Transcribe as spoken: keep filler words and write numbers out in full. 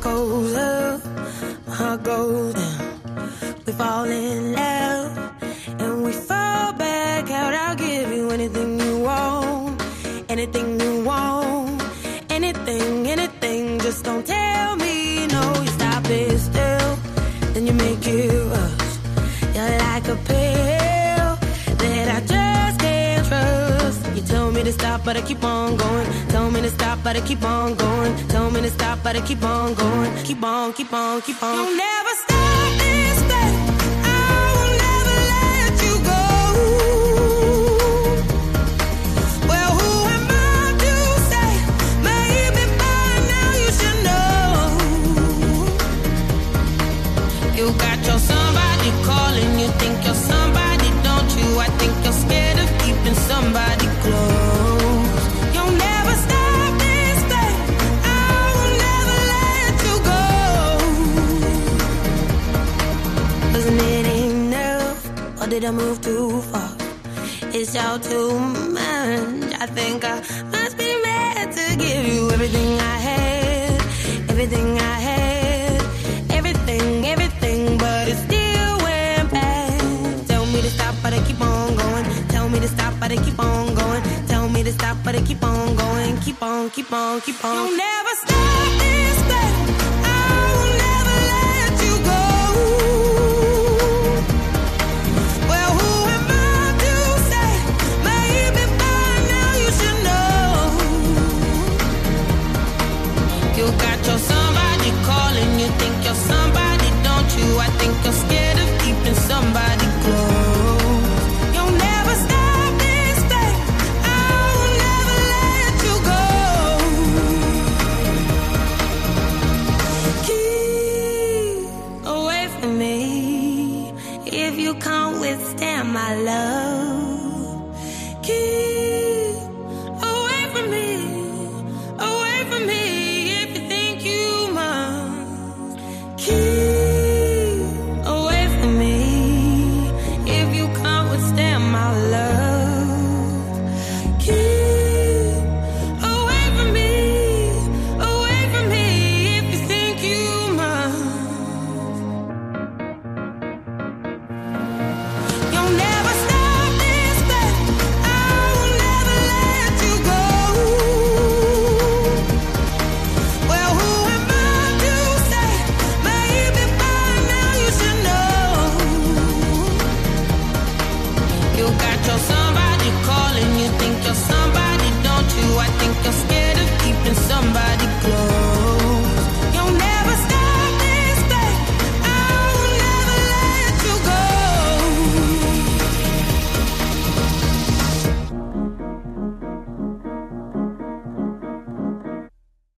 goes up, my heart goes down. We fall in love, and we fall back out. I'll give you anything you want, anything you want, anything, anything. Just don't tell me no. You stop it still, then you make it rush. You're like a pill that I just can't trust. You tell me to stop, but I keep on going. Tell me to stop, but I keep on going. Tell me to stop, but I keep on going. Keep on, keep on, keep on. You'll never stop this thing. I will never let you go. Well, who am I to say? Maybe by now you should know. You got your somebody calling. You think you're somebody, don't you? I think you're scared of keeping somebody close. You'll never stop this thing. I will never let you go. Wasn't it enough, or did I move too far? It's all too much. I think I must be mad to give you everything I had, everything I had, everything, everything, but it still went bad. Tell me to stop, but I keep on going. Tell me to stop, but I keep on going. Tell me to stop, but I keep on going. Keep on, keep on, keep on. You'll never stop this thing. I will never let you go. Well, who am I to say? Maybe by now you should know. You got your somebody calling. You think you're somebody, don't you? I think you're scared of keeping somebody close. You'll never stop this thing. I will never let you go. Keep away from me if you can't withstand my love. Keep away from me, away from me if you think you must. Keep away from me if you can't withstand my love. Keep away from me, away from me if you think you must. You'll never stop this thing. I will never let you go. Well, who am I to say? Maybe by now you should know. You got your son.